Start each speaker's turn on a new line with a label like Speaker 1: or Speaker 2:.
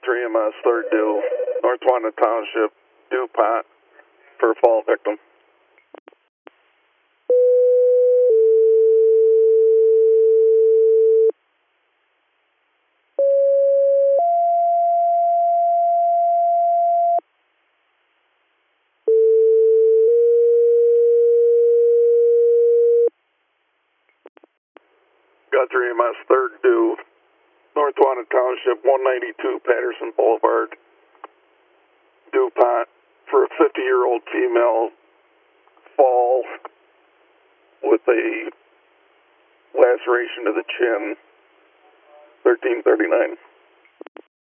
Speaker 1: 3 MS, third due, North Wanda Township, DuPont, for fall victim. Got 3 MS, third due, North Wanda Township, 192 Patterson Boulevard, DuPont, for a 50-year-old female, fall with a laceration to the chin, 1339.